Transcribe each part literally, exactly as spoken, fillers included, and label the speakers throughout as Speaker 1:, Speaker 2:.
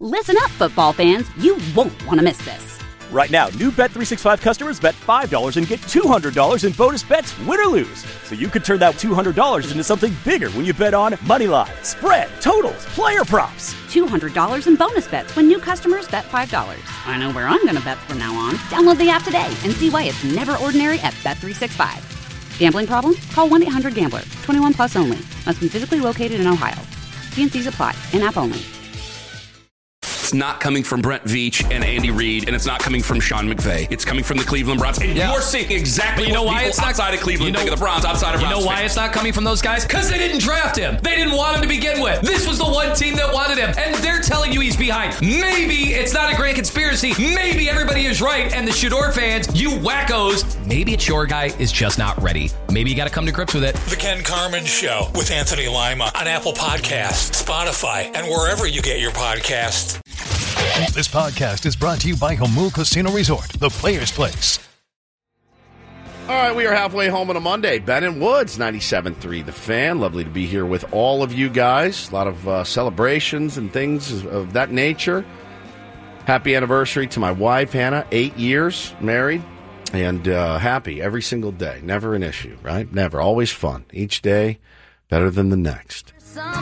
Speaker 1: Listen up, football fans. You won't want to miss this.
Speaker 2: Right now, new Bet three sixty-five customers bet five dollars and get two hundred dollars in bonus bets, win or lose. So you could turn that two hundred dollars into something bigger when you bet on money line, spread, totals, player props.
Speaker 1: two hundred dollars in bonus bets when new customers bet five dollars. I know where I'm going to bet from now on. Download the app today and see why it's never ordinary at Bet three sixty-five. Gambling problem? Call one eight hundred gambler. twenty-one plus only. Must be physically located in Ohio. T and C's apply. In-app only.
Speaker 3: It's not coming from Brent Veach and Andy Reid, and it's not coming from Sean McVay. It's coming from the Cleveland Browns. And yeah. you're seeing exactly you know what why it's not, outside of Cleveland you know, think of the Browns, outside of
Speaker 4: You
Speaker 3: Browns
Speaker 4: know why
Speaker 3: fans.
Speaker 4: it's not coming from those guys? Because they didn't draft him. They didn't want him to begin with. This was the one team that wanted him, and they're telling you he's behind. Maybe it's not a great conspiracy. Maybe everybody is right, and the Shador fans, you wackos, maybe it's your guy is just not ready. Maybe you got to come to grips with it.
Speaker 5: The Ken Carman Show with Anthony Lima on Apple Podcasts, Spotify, and wherever you get your podcasts.
Speaker 6: This podcast is brought to you by Jamul Casino Resort, the Players Place.
Speaker 7: All right, we are halfway home on a Monday. Ben and Woods, ninety-seven point three The Fan. Lovely to be here with all of you guys. A lot of uh, celebrations and things of that nature. Happy anniversary to my wife, Hannah. Eight years married. And uh, happy every single day. Never an issue, right? Never. Always fun. Each day better than the next.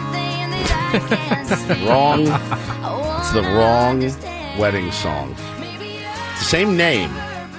Speaker 7: Wrong. It's the wrong wedding song. It's the same name,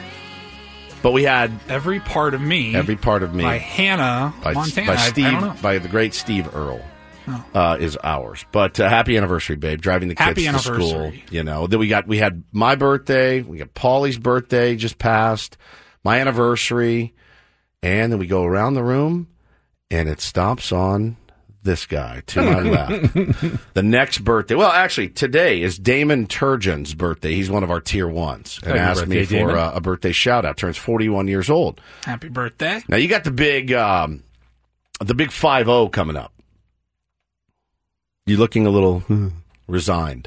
Speaker 7: but we had
Speaker 8: Every Part of Me.
Speaker 7: Every Part of Me
Speaker 8: by Hannah
Speaker 7: by,
Speaker 8: Montana.
Speaker 7: by Steve,
Speaker 8: I, I don't know.
Speaker 7: by the great Steve Earle.
Speaker 8: Oh.
Speaker 7: Uh, is ours, but uh, happy anniversary, babe! Driving the kids
Speaker 8: Happy
Speaker 7: to
Speaker 8: anniversary.
Speaker 7: school. You know, then we got we had my birthday, we got Paulie's birthday just passed, my anniversary, and then we go around the room, and it stops on this guy to my left. The next birthday, well, actually, today is Damon Turgeon's birthday. He's one of our tier ones, and
Speaker 9: Happy
Speaker 7: asked
Speaker 9: birthday,
Speaker 7: me for
Speaker 9: Damon.
Speaker 7: uh, a birthday shout out. Turns forty-one years old.
Speaker 8: Happy birthday.
Speaker 7: Now you got the big, um, the big five zero coming up. You looking a little resigned?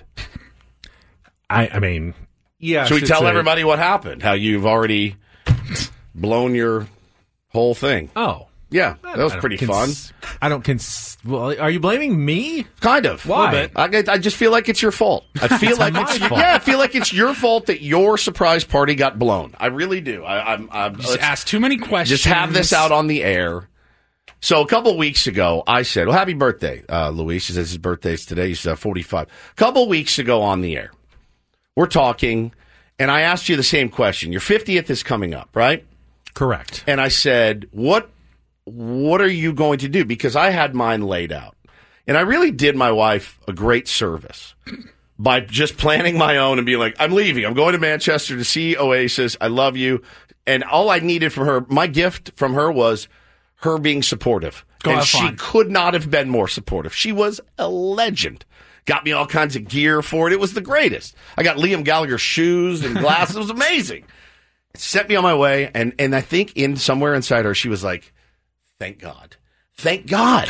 Speaker 9: I, I mean, yeah.
Speaker 7: Should we
Speaker 9: should
Speaker 7: tell
Speaker 9: say-
Speaker 7: everybody what happened? How you've already blown your whole thing?
Speaker 9: Oh,
Speaker 7: yeah, that was
Speaker 9: I don't
Speaker 7: pretty
Speaker 9: cons-
Speaker 7: fun.
Speaker 9: I don't. Cons- well, are you blaming me?
Speaker 7: Kind of.
Speaker 9: Why?
Speaker 7: I, I just feel like it's your fault. I feel like
Speaker 9: my
Speaker 7: it's
Speaker 9: fault.
Speaker 7: yeah. I feel like it's your fault that your surprise party got blown. I really do. I, I'm. I'm
Speaker 8: Just ask too many questions.
Speaker 7: Just have this out on the air. So a couple weeks ago, I said, well, happy birthday, uh, Luis. He says his birthday's today. He's uh, forty-five. A couple weeks ago on the air, we're talking, and I asked you the same question. Your fiftieth is coming up, right?
Speaker 9: Correct.
Speaker 7: And I said, what, what are you going to do? Because I had mine laid out. And I really did my wife a great service by just planning my own and being like, I'm leaving. I'm going to Manchester to see Oasis. I love you. And all I needed from her, my gift from her was her being supportive.
Speaker 8: Go
Speaker 7: and
Speaker 8: have
Speaker 7: she
Speaker 8: fun.
Speaker 7: could not have been more supportive. She was a legend. Got me all kinds of gear for it. It was the greatest. I got Liam Gallagher shoes and glasses. It was amazing. It set me on my way. And, and I think in somewhere inside her, she was like, thank God. Thank God.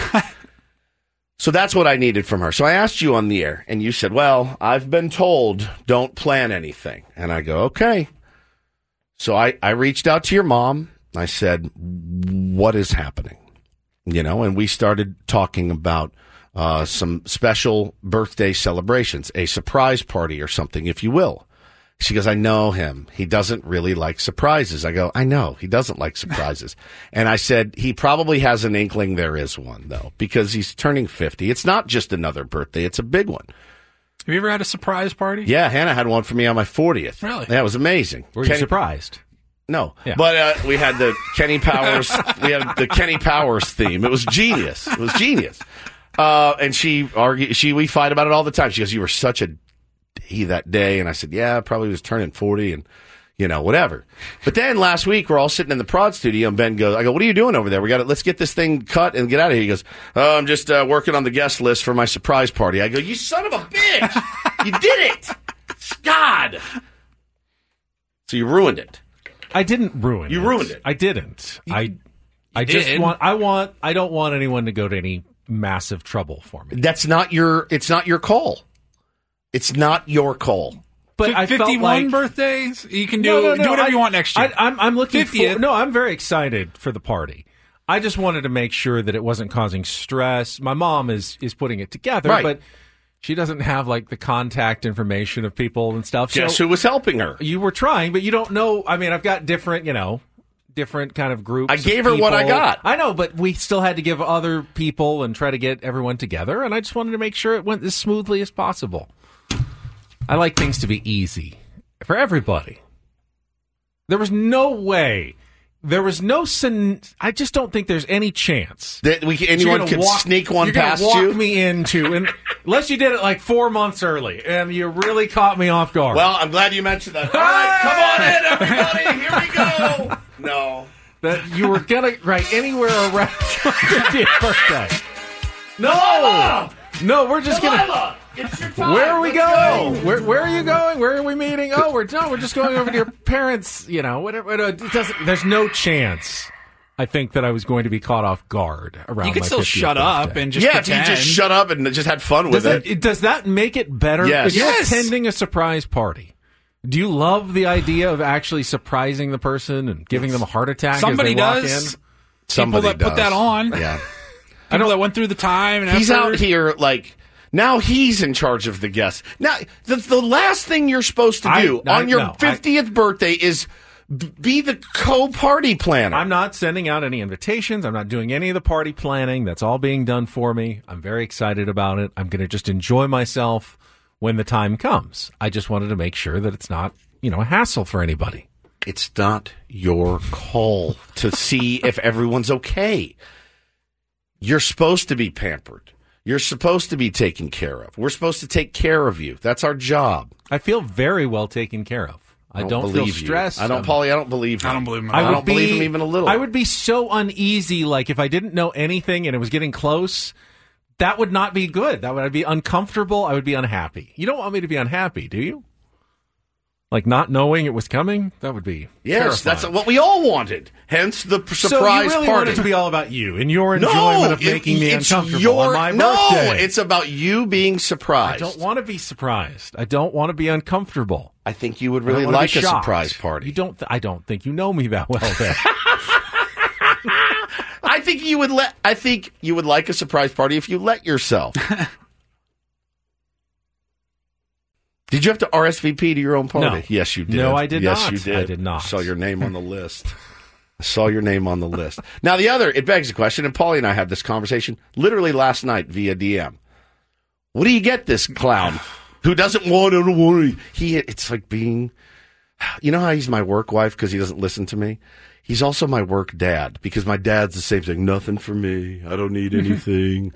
Speaker 7: So that's what I needed from her. So I asked you on the air, and you said, well, I've been told don't plan anything. And I go, okay. So I, I reached out to your mom. I said, what is happening? You know, and we started talking about uh, some special birthday celebrations, a surprise party or something, if you will. She goes, I know him. He doesn't really like surprises. I go, I know. He doesn't like surprises. And I said, he probably has an inkling there is one, though, because he's turning fifty. It's not just another birthday. It's a big one.
Speaker 8: Have you ever had a surprise party?
Speaker 7: Yeah, Hannah had one for me on my fortieth.
Speaker 8: Really?
Speaker 7: Yeah, it was amazing.
Speaker 9: Were
Speaker 7: Kenny-
Speaker 9: you surprised?
Speaker 7: No,
Speaker 9: Yeah.
Speaker 7: but uh, we had the Kenny Powers. we had the Kenny Powers theme. It was genius. It was genius. Uh, and she argued. She we fight about it all the time. She goes, "You were such a d that day," and I said, "Yeah, I probably was turning forty, and you know, whatever." But then last week we're all sitting in the prod studio, and Ben goes, "I go, what are you doing over there? We got to let's get this thing cut and get out of here." He goes, "Oh, I'm just uh, working on the guest list for my surprise party." I go, "You son of a bitch! You did it, God!" So you ruined it.
Speaker 9: I didn't ruin
Speaker 7: You
Speaker 9: it.
Speaker 7: ruined it.
Speaker 9: I didn't. I I
Speaker 8: did.
Speaker 9: just want I want I don't want anyone to go to any massive trouble for me.
Speaker 7: That's not your. It's not your call. It's not your call.
Speaker 9: But
Speaker 8: F-
Speaker 9: I felt
Speaker 8: fifty-one
Speaker 9: like
Speaker 8: birthdays? You can do,
Speaker 9: No, no, no,
Speaker 8: do whatever
Speaker 9: I-
Speaker 8: you want next year.
Speaker 9: I, I'm, I'm looking
Speaker 8: fiftieth.
Speaker 9: for, no, I'm very excited for the party. I just wanted to make sure that it wasn't causing stress. My mom is is putting it together,
Speaker 7: Right.
Speaker 9: but She doesn't have like the contact information of people and stuff.
Speaker 7: Guess
Speaker 9: so
Speaker 7: who was helping her?
Speaker 9: You were trying, but you don't know. I mean, I've got different, you know, different kind of groups.
Speaker 7: I gave her
Speaker 9: of
Speaker 7: what I got.
Speaker 9: I know, but we still had to give other people and try to get everyone together. And I just wanted to make sure it went as smoothly as possible. I like things to be easy for everybody. There was no way. There was no. Sin- I just don't think there's any chance
Speaker 7: that we anyone could
Speaker 9: walk,
Speaker 7: sneak one
Speaker 9: you're
Speaker 7: past
Speaker 9: walk
Speaker 7: you.
Speaker 9: Me into, and unless you did it like four months early, and you really caught me off guard.
Speaker 7: Well, I'm glad you mentioned that. All right, come on in, everybody. Here we go. No,
Speaker 9: that you were gonna right anywhere around your fiftieth birthday. No,
Speaker 7: Delilah!
Speaker 9: no, we're just
Speaker 7: Delilah!
Speaker 9: gonna.
Speaker 7: It's your time.
Speaker 9: Where are we
Speaker 7: Let's
Speaker 9: going?
Speaker 7: go.
Speaker 9: Where Where are you going? Where are we meeting? Oh, we're no, we're just going over to your parents. You know, whatever. It doesn't. There's no chance. I think that I was going to be caught off guard around.
Speaker 8: You could
Speaker 9: my
Speaker 8: still
Speaker 9: fiftieth
Speaker 8: shut
Speaker 9: birthday.
Speaker 8: up and just
Speaker 7: yeah,
Speaker 8: pretend.
Speaker 7: if you just shut up and just had fun with
Speaker 9: Does that,
Speaker 7: it.
Speaker 9: does that make it better?
Speaker 7: Yes.
Speaker 9: If you're
Speaker 8: Yes.
Speaker 9: attending a surprise party, do you love the idea of actually surprising the person and giving them a heart attack
Speaker 8: Somebody
Speaker 9: as they walk
Speaker 8: does.
Speaker 9: in?
Speaker 7: Somebody
Speaker 8: People that put
Speaker 7: does.
Speaker 8: that on.
Speaker 7: Yeah,
Speaker 8: I know that went through the time and
Speaker 7: he's
Speaker 8: effort.
Speaker 7: out here like. Now he's in charge of the guests. Now, the, the last thing you're supposed to do
Speaker 9: I- I-
Speaker 7: on your
Speaker 9: no, I-
Speaker 7: fiftieth birthday is b- be the co-party planner.
Speaker 9: I'm not sending out any invitations. I'm not doing any of the party planning. That's all being done for me. I'm very excited about it. I'm going to just enjoy myself when the time comes. I just wanted to make sure that it's not, you know, a hassle for anybody.
Speaker 7: It's not your call to see if everyone's okay. You're supposed to be pampered. You're supposed to be taken care of. We're supposed to take care of you. That's our job.
Speaker 9: I feel very well taken care of. I don't, feel
Speaker 7: believe you.
Speaker 9: stressed.
Speaker 7: I don't,
Speaker 9: I'm-
Speaker 7: Paulie, I don't believe him.
Speaker 8: I don't believe him.
Speaker 7: I,
Speaker 8: I would
Speaker 7: don't believe him even a little.
Speaker 9: I would be so uneasy, like if I didn't know anything and it was getting close, that would not be good. That would I'd be uncomfortable. I would be unhappy. You don't want me to be unhappy, do you? Like not knowing it was coming? That would be
Speaker 7: Yes,
Speaker 9: terrifying.
Speaker 7: that's what we all wanted. Hence the p- surprise
Speaker 9: so you really
Speaker 7: party.
Speaker 9: want it to be all about you and your enjoyment
Speaker 7: no,
Speaker 9: of making
Speaker 7: it,
Speaker 9: me
Speaker 7: it's
Speaker 9: uncomfortable
Speaker 7: your,
Speaker 9: on my
Speaker 7: no,
Speaker 9: birthday.
Speaker 7: it's about you being surprised.
Speaker 9: I don't want to be surprised. I don't want to be uncomfortable.
Speaker 7: I think you would
Speaker 9: I don't
Speaker 7: really
Speaker 9: wanna
Speaker 7: like
Speaker 9: be
Speaker 7: a
Speaker 9: shocked.
Speaker 7: surprise party.
Speaker 9: You don't. Th- I don't think you know me that well. Then.
Speaker 7: I think you would let. I think you would like a surprise party if you let yourself. Did you have to R S V P to your own party?
Speaker 9: No.
Speaker 7: Yes, you did.
Speaker 9: No, I did
Speaker 7: yes,
Speaker 9: not.
Speaker 7: you did.
Speaker 9: I did not.
Speaker 7: I saw your name on the list. I saw your name on the list. Now, the other, it begs the question, and Paulie and I had this conversation literally last night via D M. What do you get this clown who doesn't want to worry? He, it's like being, you know how he's my work wife because he doesn't listen to me? He's also my work dad because my dad's the same thing. Nothing for me. I don't need anything.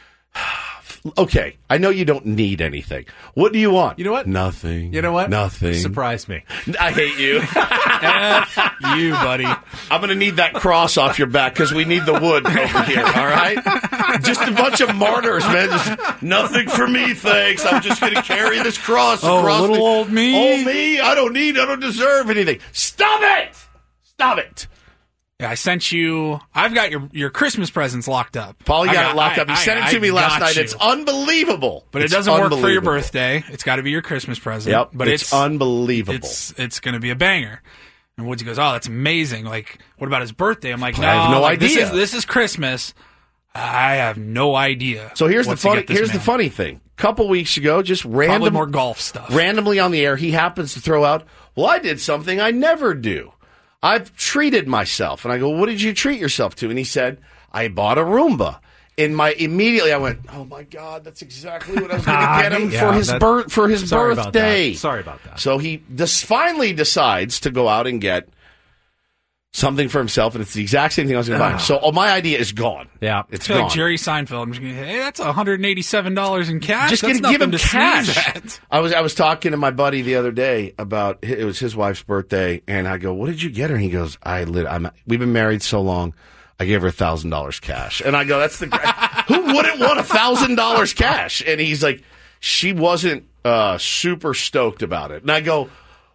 Speaker 7: Okay, I know you don't need anything. What do you want?
Speaker 9: You know what?
Speaker 7: Nothing.
Speaker 9: You know what?
Speaker 7: Nothing.
Speaker 9: Surprise me.
Speaker 7: I hate you.
Speaker 8: F you, buddy.
Speaker 7: I'm going to need that cross off your back because we need the wood over here, all right? Just a bunch of martyrs, man. Just nothing for me, thanks. I'm just going to carry this cross
Speaker 8: Oh,
Speaker 7: across
Speaker 8: little
Speaker 7: the-
Speaker 8: old me?
Speaker 7: Old me? I don't need, I don't deserve anything. Stop it! Stop it.
Speaker 8: Yeah, I sent you. I've got your your Christmas presents locked up.
Speaker 7: Paulie
Speaker 8: I
Speaker 7: got, it locked
Speaker 8: I-
Speaker 7: up. He
Speaker 8: I-
Speaker 7: sent it to
Speaker 8: I
Speaker 7: me last
Speaker 8: got
Speaker 7: night.
Speaker 8: you.
Speaker 7: It's unbelievable.
Speaker 8: But
Speaker 7: It's
Speaker 8: it doesn't work for your
Speaker 7: unbelievable.
Speaker 8: birthday. It's got to be your Christmas present.
Speaker 7: Yep,
Speaker 8: but
Speaker 7: it's,
Speaker 8: it's,
Speaker 7: unbelievable.
Speaker 8: It's it's going to be a banger. And Woodsy goes, "Oh, that's amazing! Like, what about his birthday?" I'm like,
Speaker 7: I
Speaker 8: "No,
Speaker 7: have no
Speaker 8: like,
Speaker 7: idea.
Speaker 8: This is, this is Christmas. I have no idea."
Speaker 7: So here's
Speaker 8: what
Speaker 7: the
Speaker 8: to
Speaker 7: funny.
Speaker 8: get this
Speaker 7: Here's the
Speaker 8: man.
Speaker 7: funny thing. A couple weeks ago, just
Speaker 8: Probably
Speaker 7: random,
Speaker 8: more golf stuff.
Speaker 7: randomly on the air, he happens to throw out, "Well, I did something I never do. I've treated myself." And I go, "What did you treat yourself to?" And he said, "I bought a Roomba." And my immediately, I went, "Oh my God, that's exactly what I was going to get him
Speaker 9: Yeah,
Speaker 7: for his
Speaker 9: that-
Speaker 7: birth for his
Speaker 9: sorry about
Speaker 7: birthday."
Speaker 9: that. Sorry about that.
Speaker 7: So he dis- finally decides to go out and get something for himself, and it's the exact same thing I was going to buy him. So oh, my idea is gone.
Speaker 9: Yeah.
Speaker 7: It's
Speaker 8: I feel
Speaker 7: gone.
Speaker 8: like Jerry Seinfeld. I'm just gonna, hey, that's one hundred eighty-seven dollars in cash.
Speaker 7: Just
Speaker 8: that's
Speaker 7: gonna give him
Speaker 8: nothing to sneeze
Speaker 7: cash.
Speaker 8: at.
Speaker 7: I was I was talking to my buddy the other day about it was his wife's birthday, and I go, "What did you get her?" And he goes, "I lit. I'm we've been married so long, I gave her a thousand dollars cash." And I go, "That's the who wouldn't want a thousand dollars cash?" And he's like, "She wasn't uh, super stoked about it." And I go,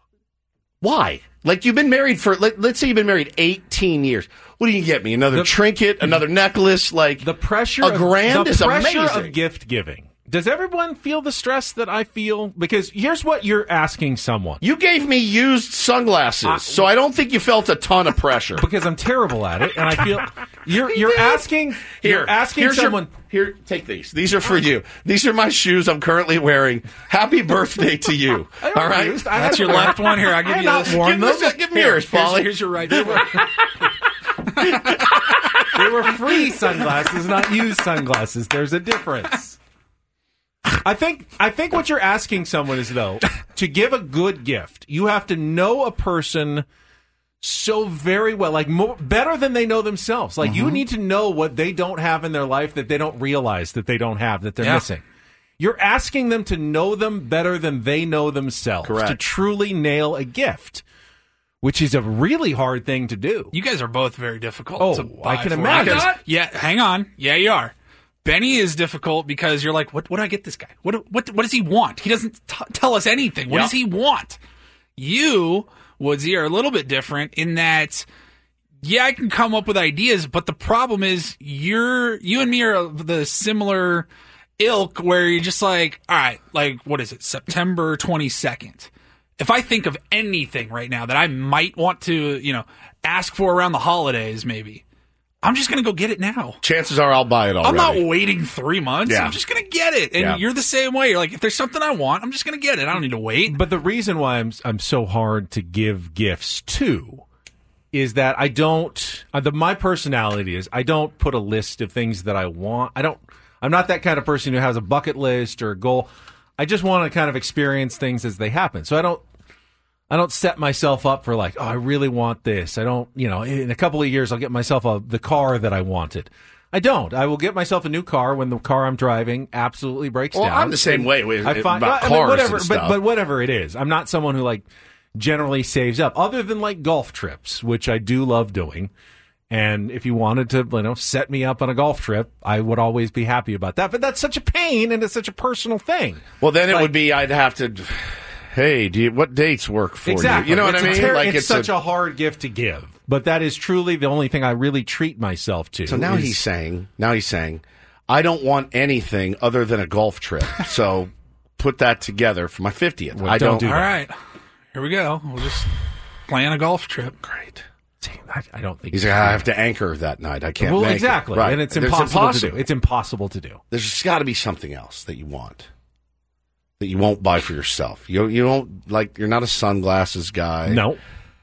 Speaker 7: "Why? Like you've been married for let, let's say you've been married eighteen years. What do you get me? Another
Speaker 9: The-
Speaker 7: trinket, another necklace? Like
Speaker 9: The pressure,
Speaker 7: a grand
Speaker 9: of, the
Speaker 7: is
Speaker 9: pressure
Speaker 7: amazing."
Speaker 9: of gift giving. Does everyone feel the stress that I feel? Because here's what you're asking someone.
Speaker 7: You gave me used sunglasses,
Speaker 9: I-
Speaker 7: so I don't think you felt a ton of pressure.
Speaker 9: Because I'm terrible at it, and I feel You're you're asking
Speaker 7: Here,
Speaker 9: you're asking
Speaker 7: here's your-
Speaker 9: someone.
Speaker 7: here, take these. These are for you. These are my shoes I'm currently wearing. Happy birthday to you. All right?
Speaker 9: used. I
Speaker 8: That's
Speaker 9: had-
Speaker 8: your left one. Here, I'll give
Speaker 9: I
Speaker 8: you
Speaker 9: not
Speaker 8: this.
Speaker 9: worn
Speaker 7: Give,
Speaker 9: them.
Speaker 7: this, give me yours,
Speaker 8: Here's,
Speaker 7: Paulie.
Speaker 8: here's your right.
Speaker 9: They were free sunglasses, not used sunglasses. There's a difference. I think I think what you're asking someone is, though, to give a good gift, you have to know a person so very well, like more, better than they know themselves. Like you need to know what they don't have in their life that they don't realize that they don't have, that they're
Speaker 8: Yeah.
Speaker 9: missing. You're asking them to know them better than they know themselves.
Speaker 7: Correct.
Speaker 9: To truly nail a gift, which is a really hard thing to do.
Speaker 8: You guys are both very difficult.
Speaker 9: Oh,
Speaker 8: to buy
Speaker 9: I can
Speaker 8: for.
Speaker 9: imagine.
Speaker 8: Because- Yeah, hang on. Yeah, you are. Benny is difficult because you're like, what? What do I get this guy? What? What? What does he want? He doesn't t- tell us anything. What
Speaker 7: Yep.
Speaker 8: does he want? You, Woodsy, are a little bit different in that. Yeah, I can come up with ideas, but the problem is you're you and me are of the similar ilk where you're just like, all right, like what is it? September twenty-second. If I think of anything right now that I might want to, you know, ask for around the holidays, maybe I'm just going to go get it now.
Speaker 7: Chances are I'll buy it already.
Speaker 8: I'm not waiting three months.
Speaker 7: Yeah.
Speaker 8: I'm just going to get it. And
Speaker 7: Yeah.
Speaker 8: you're the same way. You're like, if there's something I want, I'm just going to get it. I don't need to wait.
Speaker 9: But the reason why I'm I'm so hard to give gifts to is that I don't. Uh, the my personality is I don't put a list of things that I want. I don't. I'm not that kind of person who has a bucket list or a goal. I just want to kind of experience things as they happen. So I don't. I don't set myself up for like, oh, I really want this. I don't, you know, in a couple of years, I'll get myself a, the car that I wanted. I don't. I will get myself a new car when the car I'm driving absolutely breaks
Speaker 7: Well,
Speaker 9: down.
Speaker 7: I'm the same way with
Speaker 9: I find,
Speaker 7: about
Speaker 9: I mean,
Speaker 7: cars
Speaker 9: whatever,
Speaker 7: and
Speaker 9: but,
Speaker 7: stuff.
Speaker 9: but whatever it is, I'm not someone who like generally saves up, other than like golf trips, which I do love doing. And if you wanted to, you know, set me up on a golf trip, I would always be happy about that. But that's such a pain, and it's such a personal thing.
Speaker 7: Well, then it
Speaker 9: Like-
Speaker 7: would be I'd have to. Hey, do you, what dates work for
Speaker 9: Exactly.
Speaker 7: you? You know what
Speaker 9: It's
Speaker 7: I
Speaker 9: a
Speaker 7: mean?
Speaker 9: ter-
Speaker 7: like
Speaker 9: it's,
Speaker 7: it's
Speaker 9: such
Speaker 7: a,
Speaker 9: a, hard gift to give, but that is truly the only thing I really treat myself to.
Speaker 7: So now
Speaker 9: is-
Speaker 7: he's saying, now he's saying, I don't want anything other than a golf trip. So put that together for my fiftieth.
Speaker 9: Well,
Speaker 7: I
Speaker 9: don't
Speaker 7: don't.
Speaker 9: do
Speaker 8: All
Speaker 9: that.
Speaker 8: right. Here we go. We'll just plan a golf trip.
Speaker 7: Great.
Speaker 9: See, I, I don't think
Speaker 7: He's
Speaker 9: you
Speaker 7: like, I
Speaker 9: can.
Speaker 7: have to anchor that night. I can't.
Speaker 9: Well,
Speaker 7: make it."
Speaker 9: exactly,
Speaker 7: Right.
Speaker 9: and it's
Speaker 7: There's
Speaker 9: impossible, to do. It's impossible to do.
Speaker 7: There's got to be something else that you want that you won't buy for yourself. You you don't like. You're not a sunglasses guy.
Speaker 9: No,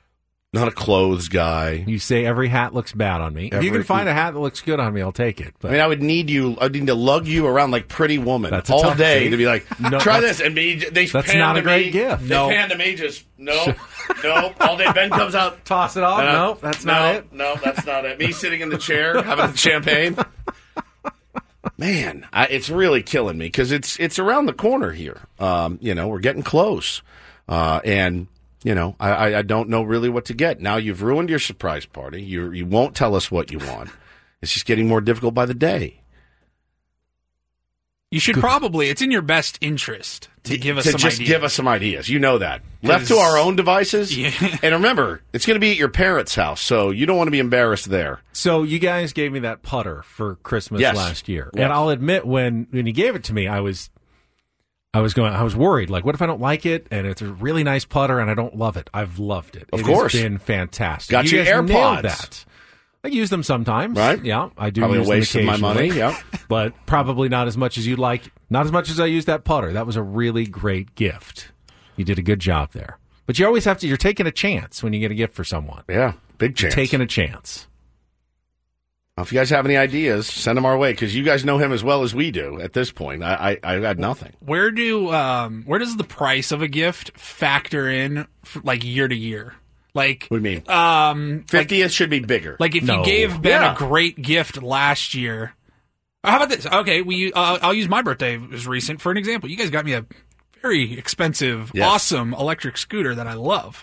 Speaker 7: not a clothes guy.
Speaker 9: you say every hat looks bad on me. if you
Speaker 7: Every-
Speaker 9: can find a hat that looks good on me, I'll take it. But
Speaker 7: I mean, I would need you. I would need to lug you around like Pretty Woman
Speaker 9: That's a
Speaker 7: all
Speaker 9: tough
Speaker 7: day
Speaker 9: date.
Speaker 7: to be like,
Speaker 9: No,
Speaker 7: try
Speaker 9: that's-
Speaker 7: this, and me. They
Speaker 9: that's
Speaker 7: pan
Speaker 9: not
Speaker 7: to
Speaker 9: a great
Speaker 7: me,
Speaker 9: gift.
Speaker 7: They
Speaker 9: No.
Speaker 7: pan to me, just no, no. All day Ben comes out,
Speaker 9: toss it off.
Speaker 7: Uh,
Speaker 9: no, that's
Speaker 7: no,
Speaker 9: not it.
Speaker 7: No, that's not it. Me sitting in the chair having champagne. Man, I, it's really killing me because it's it's around the corner here. Um, you know, we're getting close, uh, and you know, I, I, I don't know really what to get. Now you've ruined your surprise party. You you won't tell us what you want. It's just getting more difficult by the day.
Speaker 8: You should probably, it's in your best interest to give us
Speaker 7: to
Speaker 8: some
Speaker 7: just
Speaker 8: ideas.
Speaker 7: give us some ideas. You know that. Left to our own devices.
Speaker 8: Yeah.
Speaker 7: And remember, it's going to be at your parents' house, so you don't want to be embarrassed there.
Speaker 9: So you guys gave me that putter for Christmas
Speaker 7: Yes.
Speaker 9: last year,
Speaker 7: Yes.
Speaker 9: and I'll admit when when you gave it to me, I was. I was going. I was worried. Like, what if I don't like it? And it's a really nice putter, and I don't love it. I've loved it.
Speaker 7: Of
Speaker 9: It
Speaker 7: course.
Speaker 9: has been fantastic.
Speaker 7: Got
Speaker 9: you
Speaker 7: your
Speaker 9: guys
Speaker 7: AirPods.
Speaker 9: nailed that. I use them sometimes,
Speaker 7: Right?
Speaker 9: Yeah, I do.
Speaker 7: Probably a
Speaker 9: use
Speaker 7: waste
Speaker 9: them
Speaker 7: of my money,
Speaker 9: occasionally.
Speaker 7: yeah.
Speaker 9: But probably not as much as you'd like. Not as much as I used that putter. That was a really great gift. You did a good job there. But you always have to. You're taking a chance when you get a gift for someone.
Speaker 7: Yeah, big chance.
Speaker 9: Taking a chance.
Speaker 7: Well, if you guys have any ideas, send them our way because you guys know him as well as we do. At this point, I I, I got nothing.
Speaker 8: Where do um where does the price of a gift factor in for, like year to year? Like
Speaker 7: What do you mean?
Speaker 8: um
Speaker 7: Fiftieth should be bigger.
Speaker 8: like if
Speaker 9: No.
Speaker 8: you gave Ben
Speaker 7: Yeah.
Speaker 8: a great gift last year. How about this? Okay, we uh, I'll use my birthday as recent for an example. You guys got me a very expensive,
Speaker 7: Yes.
Speaker 8: awesome electric scooter that I love.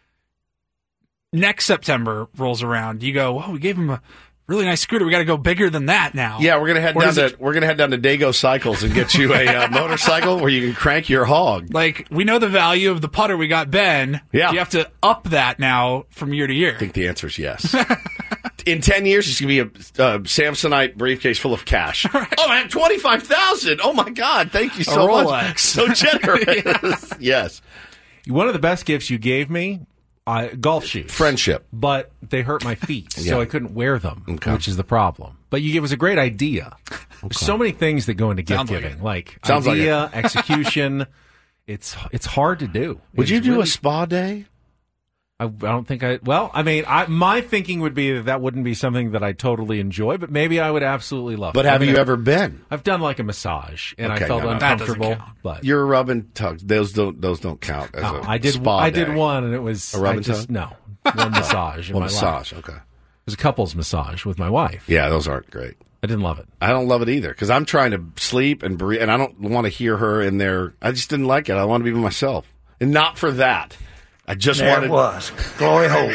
Speaker 8: Next September rolls around. You go, oh, we gave him a really nice scooter. We got to go bigger than that now.
Speaker 7: yeah, we're gonna head
Speaker 8: Or
Speaker 7: down
Speaker 8: does
Speaker 7: to
Speaker 8: it-
Speaker 7: we're gonna head down to Dago Cycles and get you a uh, motorcycle where you can crank your hog.
Speaker 8: Like, we know the value of the putter we got Ben.
Speaker 7: Yeah.
Speaker 8: Do you have to up that now from year to year?
Speaker 7: I think the answer is yes. In ten years, it's going to be a uh, Samsonite briefcase full of cash. Oh, man, twenty-five thousand dollars. Oh, my God. Thank you so
Speaker 8: A
Speaker 7: much.
Speaker 8: Rolex.
Speaker 7: So generous. Yes.
Speaker 9: One of the best gifts you gave me uh, golf shoes.
Speaker 7: Friendship.
Speaker 9: But they hurt my feet,
Speaker 7: Yeah.
Speaker 9: so I couldn't wear them,
Speaker 7: Okay.
Speaker 9: which is the problem. But you, it was a great idea. There's so many things that go into gift
Speaker 8: Sounds like
Speaker 9: giving,
Speaker 8: it.
Speaker 9: like,
Speaker 7: Sounds like
Speaker 9: idea, execution. It's it's hard to do.
Speaker 7: Would
Speaker 9: It's
Speaker 7: you do
Speaker 9: really-
Speaker 7: a spa day?
Speaker 9: I, I don't think I. Well, I mean, I, my thinking would be that that wouldn't be something that I totally enjoy, but maybe I would absolutely love.
Speaker 7: But
Speaker 9: it.
Speaker 7: have
Speaker 9: I mean,
Speaker 7: you ever been?
Speaker 9: I've done like a massage, and
Speaker 7: Okay,
Speaker 9: I felt
Speaker 7: no, no.
Speaker 8: That doesn't
Speaker 9: uncomfortable.
Speaker 8: count.
Speaker 9: But
Speaker 7: You're rubbing tugs. Those don't those don't count as
Speaker 9: no,
Speaker 7: a
Speaker 9: I did.
Speaker 7: spa
Speaker 9: I
Speaker 7: day.
Speaker 9: did one, and it was
Speaker 7: A rub
Speaker 9: I
Speaker 7: and
Speaker 9: just
Speaker 7: tug?
Speaker 9: no one massage. in
Speaker 7: Well,
Speaker 9: my
Speaker 7: massage.
Speaker 9: life.
Speaker 7: Okay.
Speaker 9: It was a couple's massage with my wife.
Speaker 7: Yeah, those aren't great.
Speaker 9: I didn't love it.
Speaker 7: I don't love it either because I'm trying to sleep and breathe, and I don't want to hear her in there. I just didn't like it. I want to be with myself, and not for that. I just
Speaker 10: There
Speaker 7: wanted.
Speaker 10: it was. Glory hole.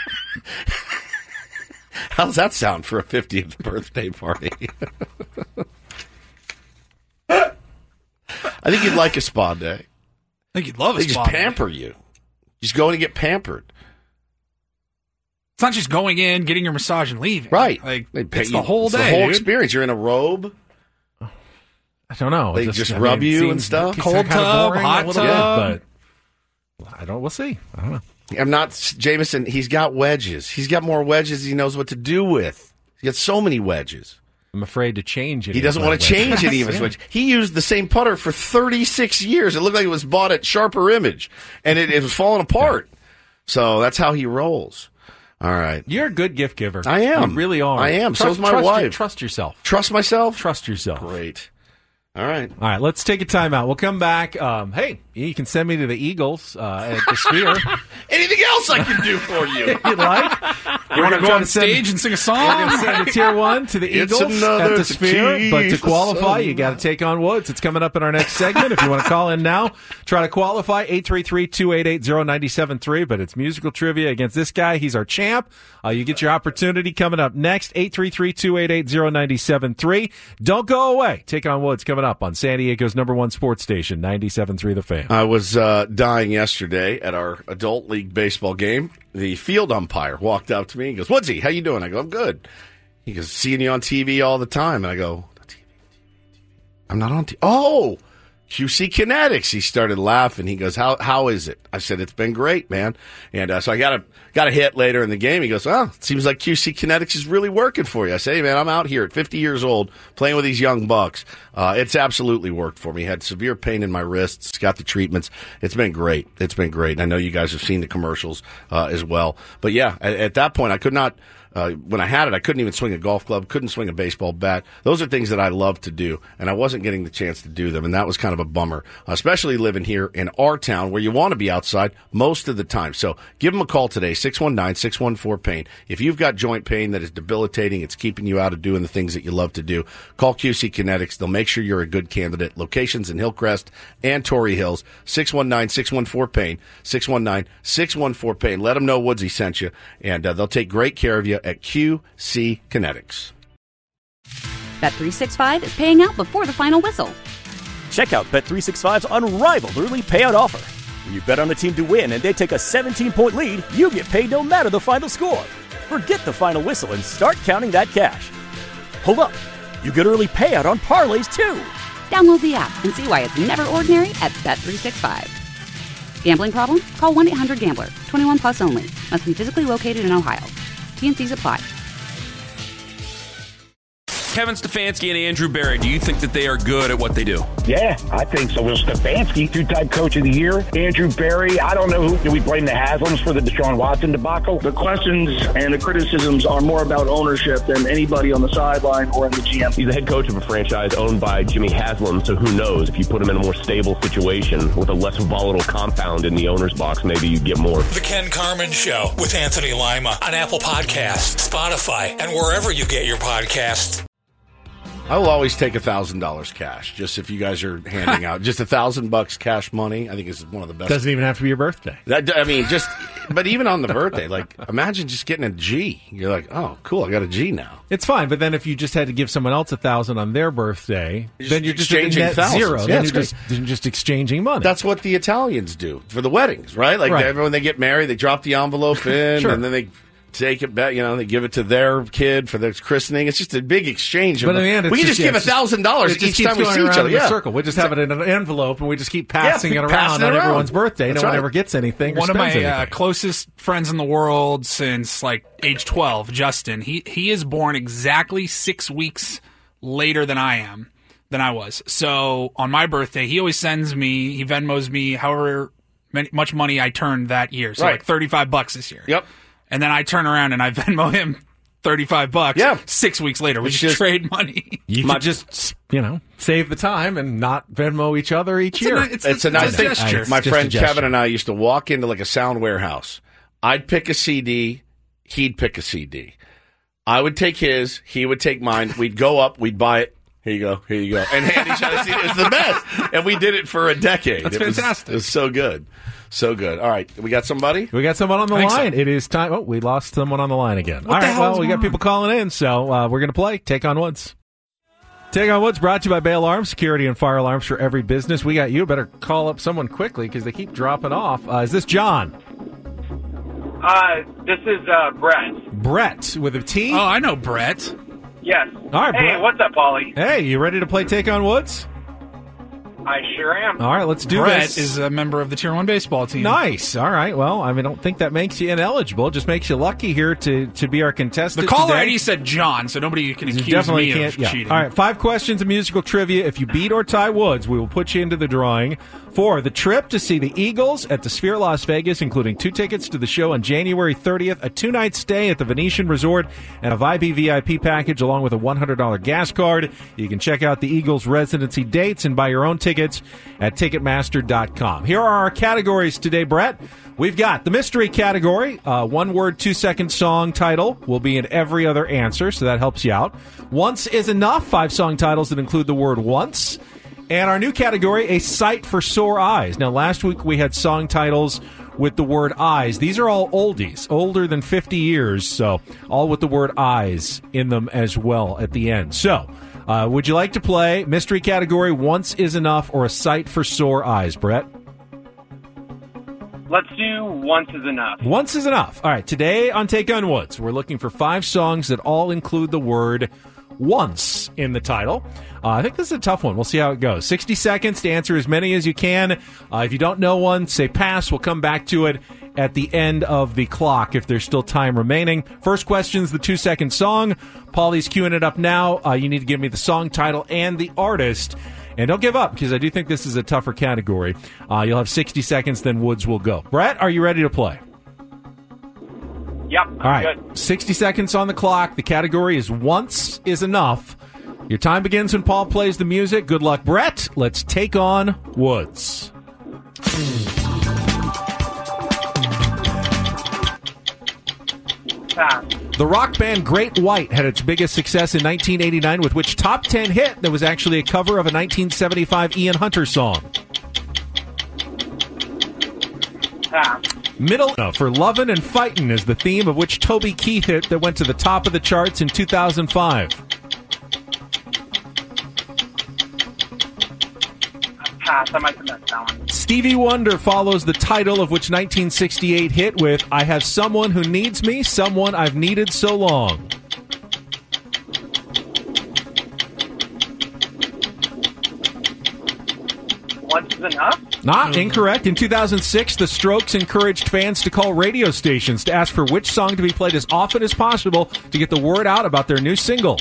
Speaker 7: How's that sound for a fiftieth birthday party? I think you'd like a spa day.
Speaker 8: I think you'd love a
Speaker 7: They just
Speaker 8: spa day.
Speaker 7: pamper you. Just go in and get pampered.
Speaker 8: It's not just going in, getting your massage, and leaving.
Speaker 7: Right.
Speaker 8: Like,
Speaker 7: They pay
Speaker 8: it's
Speaker 7: you-
Speaker 8: the whole
Speaker 7: it's
Speaker 8: day,
Speaker 7: the whole
Speaker 8: dude.
Speaker 7: experience. You're in a robe.
Speaker 9: I don't know.
Speaker 7: They
Speaker 9: It
Speaker 7: just
Speaker 9: I
Speaker 7: rub
Speaker 9: mean, it
Speaker 7: you
Speaker 9: seems-
Speaker 7: and stuff?
Speaker 9: it's
Speaker 8: Cold
Speaker 9: kinda
Speaker 8: tub,
Speaker 9: boring
Speaker 8: hot
Speaker 9: a little
Speaker 8: tub.
Speaker 9: bit, but I don't. We'll see. I don't know.
Speaker 7: I'm not, Jameson, he's got wedges. He's got more wedges than he knows what to do with. He's got so many wedges.
Speaker 9: I'm afraid to change it.
Speaker 7: He doesn't want to change any of his wedges. He used the same putter for thirty-six years. It looked like it was bought at Sharper Image, and it, it was falling apart. So that's how he rolls. All right.
Speaker 9: You're a good gift giver.
Speaker 7: I am.
Speaker 9: You really are.
Speaker 7: I am.
Speaker 9: Trust,
Speaker 7: So's my
Speaker 9: trust
Speaker 7: wife.
Speaker 9: your- trust yourself.
Speaker 7: Trust myself?
Speaker 9: Trust yourself.
Speaker 7: Great. All right.
Speaker 9: All right, let's take a timeout. We'll come back. Um, hey, you can send me to the Eagles uh, at the Sphere.
Speaker 7: Anything else I can do for you?
Speaker 9: If you'd like.
Speaker 8: You want to go
Speaker 9: try
Speaker 8: on
Speaker 9: to send-
Speaker 8: stage and sing a
Speaker 9: We're
Speaker 8: song?
Speaker 9: going to send a tier one to the
Speaker 7: It's
Speaker 9: Eagles
Speaker 7: another
Speaker 9: at the Sphere.
Speaker 7: tease,
Speaker 9: But to qualify,
Speaker 7: son.
Speaker 9: you got to take on Woods. It's coming up in our next segment. If you want to call in now, try to qualify, eight three three, two eight eight, zero nine seven three. But it's musical trivia against this guy. He's our champ. Uh, you get your opportunity coming up next, eight three three, two eight eight, zero nine seven three. Don't go away. Take on Woods coming up on San Diego's number one sports station, ninety-seven point three The Fan.
Speaker 7: I was uh, dying yesterday at our adult league baseball game. The field umpire walked up to me and goes, "Woodsy, how you doing?" I go, "I'm good." He goes, "Seeing you on T V all the time." And I go, T V, T V. I'm not on T V. Oh, Q C Kinetics. He started laughing. He goes, how how is it? I said, "It's been great, man." And uh, so I got a got a hit later in the game. He goes, "Oh, it seems like Q C Kinetics is really working for you." I say, "Hey, man, I'm out here at fifty years old playing with these young bucks. Uh, it's absolutely worked for me. Had severe pain in my wrists, got the treatments. It's been great. It's been great." And I know you guys have seen the commercials uh, as well. But yeah, at, at that point, I could not. Uh, when I had it, I couldn't even swing a golf club, couldn't swing a baseball bat. Those are things that I love to do, and I wasn't getting the chance to do them, and that was kind of a bummer, especially living here in our town where you want to be outside most of the time. So give them a call today, six one nine, six one four, PAIN. If you've got joint pain that is debilitating, it's keeping you out of doing the things that you love to do, call Q C Kinetics. They'll make sure you're a good candidate. Locations in Hillcrest and Torrey Hills, six one nine, six one four, PAIN, six one nine, six one four, PAIN. Let them know Woodsy sent you, and uh, they'll take great care of you at Q C Kinetics.
Speaker 1: Bet three sixty-five is paying out before the final whistle.
Speaker 2: Check out Bet three sixty-five's unrivaled early payout offer. When you bet on a team to win and they take a seventeen-point lead, you get paid no matter the final score. Forget the final whistle and start counting that cash. Hold up. You get early payout on parlays, too.
Speaker 1: Download the app and see why it's never ordinary at Bet three sixty-five. Gambling problem? Call one eight hundred gambler. twenty-one plus only. Must be physically located in Ohio. T N Cs apply.
Speaker 3: Kevin Stefanski and Andrew Berry, do you think that they are good at what they do?
Speaker 10: Yeah, I think so. Will Stefanski, two-time coach of the year. Andrew Berry, I don't know who. Do we blame the Haslams for the Deshaun Watson debacle?
Speaker 11: The questions and the criticisms are more about ownership than anybody on the sideline or in the G M.
Speaker 12: He's the head coach of a franchise owned by Jimmy Haslam, so who knows? If you put him in a more stable situation with a less volatile compound in the owner's box, maybe you get more.
Speaker 5: The Ken Carman Show with Anthony Lima on Apple Podcasts, Spotify, and wherever you get your podcasts.
Speaker 7: I will always take a thousand dollars cash. Just if you guys are handing out just a thousand bucks cash money, I think is one of the best.
Speaker 9: Doesn't even have to be your birthday.
Speaker 7: That, I mean, just but even on the birthday, like imagine just getting a G. You're like, oh, cool, I got a G now.
Speaker 9: It's fine, but then if you just had to give someone else a thousand on their birthday,
Speaker 7: You're
Speaker 9: then you're just
Speaker 7: exchanging
Speaker 9: at net
Speaker 7: thousands.
Speaker 9: zero.
Speaker 7: Yeah,
Speaker 9: then
Speaker 7: it's
Speaker 9: you're just, you're just exchanging money.
Speaker 7: That's what the Italians do for the weddings, right? Like
Speaker 9: Right.
Speaker 7: everyone they get married, they drop the envelope in,
Speaker 9: Sure.
Speaker 7: and then they take it back. You know, they give it to their kid for their christening. It's just a big exchange. Of
Speaker 9: But in the end,
Speaker 7: we
Speaker 9: it's
Speaker 7: can just,
Speaker 9: just-
Speaker 7: give a
Speaker 9: yeah,
Speaker 7: thousand dollars
Speaker 9: It just
Speaker 7: each
Speaker 9: keeps
Speaker 7: time we
Speaker 9: going
Speaker 7: see each
Speaker 9: around
Speaker 7: other.
Speaker 9: in a
Speaker 7: Yeah,
Speaker 9: circle. We just have it in an envelope, and we just keep passing
Speaker 7: Yeah,
Speaker 9: it
Speaker 7: passing
Speaker 9: around
Speaker 7: it
Speaker 9: on
Speaker 7: around.
Speaker 9: everyone's birthday.
Speaker 7: That's
Speaker 9: no one
Speaker 7: right.
Speaker 9: ever gets anything or
Speaker 8: One of
Speaker 9: spends
Speaker 8: my uh,
Speaker 9: anything.
Speaker 8: closest friends in the world since like age twelve, Justin. He he is born exactly six weeks later than I am, than I was. So on my birthday, he always sends me, he Venmos me however many, much money I turned that year. So
Speaker 7: Right.
Speaker 8: like thirty-five bucks this year.
Speaker 7: Yep.
Speaker 8: And then I turn around and I Venmo him thirty-five bucks.
Speaker 7: Yeah.
Speaker 8: Six weeks later, we
Speaker 7: It's
Speaker 8: just
Speaker 7: just-
Speaker 8: trade money.
Speaker 9: You could just, you know, save the time and not Venmo each other each
Speaker 8: It's a
Speaker 9: year.
Speaker 8: ni- it's-
Speaker 7: It's a nice
Speaker 8: a
Speaker 7: thing.
Speaker 8: gesture.
Speaker 9: It's
Speaker 7: My
Speaker 9: just
Speaker 7: friend
Speaker 9: a gesture.
Speaker 7: Kevin and I used to walk into like a sound warehouse. I'd pick a C D. He'd pick a C D. I would take his. He would take mine. We'd go up. We'd buy it. Here you go. Here you go. And hand each other a C D. It was the best. And we did it for a decade.
Speaker 8: That's
Speaker 7: it was-
Speaker 8: fantastic.
Speaker 7: it was so good. So good. All right. We got somebody?
Speaker 9: We got someone on the
Speaker 8: I think so.
Speaker 9: line. It is time. Oh, we lost someone on the line again.
Speaker 8: What
Speaker 9: All
Speaker 8: the
Speaker 9: right,
Speaker 8: hell
Speaker 9: well,
Speaker 8: is
Speaker 9: we got
Speaker 8: going
Speaker 9: people calling in, so uh, we're going to play Take on Woods. Take on Woods brought to you by Bay Alarms, security and fire alarms for every business. We got you. Better call up someone quickly because they keep dropping off. Uh, is this John?
Speaker 13: Uh, this is uh, Brett.
Speaker 9: Brett with a T?
Speaker 8: Oh, I know Brett.
Speaker 13: Yes.
Speaker 9: All right,
Speaker 13: Hey,
Speaker 9: Brett.
Speaker 13: what's up, Paulie?
Speaker 9: Hey, you ready to play Take on Woods?
Speaker 13: I sure am.
Speaker 9: All right, let's do
Speaker 8: Brett
Speaker 9: this.
Speaker 8: is a member of the Tier one baseball team.
Speaker 9: Nice. All right. Well, I mean, I don't think that makes you ineligible. It just makes you lucky here to, to be our
Speaker 8: The
Speaker 9: contestant
Speaker 8: caller
Speaker 9: today.
Speaker 8: I D said John, so nobody can
Speaker 9: You
Speaker 8: accuse
Speaker 9: definitely
Speaker 8: me
Speaker 9: can't.
Speaker 8: of
Speaker 9: Yeah.
Speaker 8: cheating.
Speaker 9: All right, five questions of musical trivia. If you beat or tie Woods, we will put you into the drawing for the trip to see the Eagles at the Sphere Las Vegas, including two tickets to the show on January thirtieth, a two-night stay at the Venetian Resort, and a Vibe V I P package along with a one hundred dollars gas card. You can check out the Eagles residency dates and buy your own tickets at Ticketmaster dot com. Here are our categories today, Brett. We've got the mystery category. Uh, one word, two second song title will be in every other answer, so that helps you out. Once is enough. Five song titles that include the word once. And our new category, a sight for sore eyes. Now, last week we had song titles with the word eyes. These are all oldies, older than fifty years, so all with the word eyes in them as well at the end. So, uh, would you like to play mystery category, once is enough, or a sight for sore eyes, Brett?
Speaker 13: Let's do Once is Enough.
Speaker 9: Once is enough. All right, today on Take on Woods, we're looking for five songs that all include the word once in the title. Uh, I think this is a tough one. We'll see how it goes. sixty seconds to answer as many as you can. Uh, if you don't know one, say pass. We'll come back to it at the end of the clock if there's still time remaining. First question's the two-second song. Paulie's queuing it up now. Uh, you need to give me the song title and the artist. And don't give up, because I do think this is a tougher category. Uh, you'll have sixty seconds, then Woods will go. Brett, are you ready to play?
Speaker 13: Yep, I'm
Speaker 9: All right,
Speaker 13: good.
Speaker 9: sixty seconds on the clock. The category is once is enough. Your time begins when Paul plays the music. Good luck, Brett. Let's take on Woods.
Speaker 13: Pass.
Speaker 9: The rock band Great White had its biggest success in nineteen eighty-nine with which top ten hit that was actually a cover of a nineteen seventy-five Ian Hunter song?
Speaker 13: Pass.
Speaker 9: Middle no, for Lovin' and Fightin' is the theme of which Toby Keith hit that went to the top of the charts in two thousand five?
Speaker 13: Pass. I might have missed that one.
Speaker 9: Stevie Wonder follows the title of which nineteen sixty-eight hit with I Have Someone Who Needs Me, Someone I've Needed So Long.
Speaker 13: Once is Enough?
Speaker 9: Not incorrect. In two thousand six, the Strokes encouraged fans to call radio stations to ask for which song to be played as often as possible to get the word out about their new single.